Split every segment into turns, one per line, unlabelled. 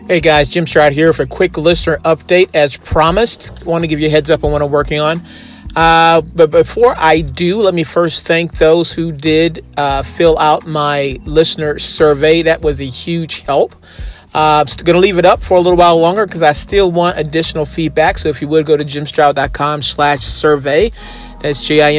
Hey guys, Jim Stroud here for a quick listener update. As promised, want to give you a heads up on what I'm working on. But before I do, let me first thank those who did fill out my listener survey. That was a huge help. I'm going to leave it up for a little while longer because I still want additional feedback. So if you would go to jimstroud.com/survey. That's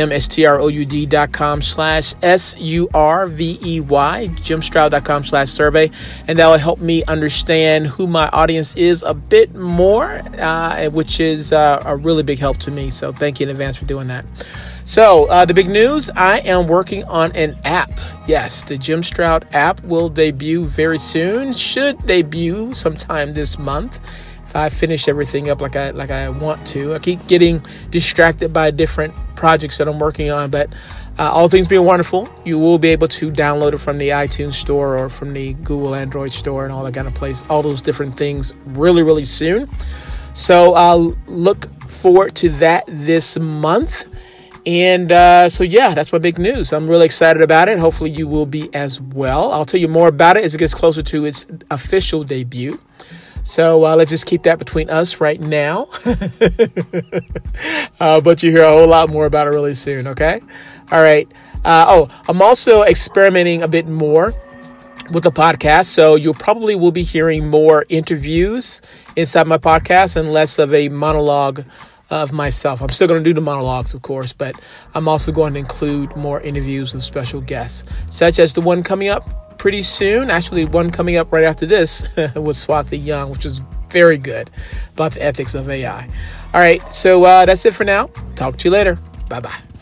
JIMSTROUD.com/SURVEY, jimstroud.com/survey. And that will help me understand who my audience is a bit more, which is a really big help to me. So thank you in advance for doing that. So the big news, I am working on an app. Yes, the Jim Stroud app will debut very soon, should debut sometime this month. I finish everything up like I want to. I keep getting distracted by different projects that I'm working on, but all things being wonderful, you will be able to download it from the iTunes store or from the Google Android store and all that kind of place, all those different things really, really soon. So I'll look forward to that this month. And so that's my big news. I'm really excited about it. Hopefully you will be as well. I'll tell you more about it as it gets closer to its official debut. So let's just keep that between us right now. But you hear a whole lot more about it really soon, okay? All right. I'm also experimenting a bit more with the podcast. So you probably will be hearing more interviews inside my podcast and less of a monologue of myself. I'm still going to do the monologues, of course, but I'm also going to include more interviews with special guests, such as the one coming up pretty soon. Actually, one coming up right after this with Swati Young, which is very good, about the ethics of AI. All right, so that's it for now. Talk to you later. Bye-bye.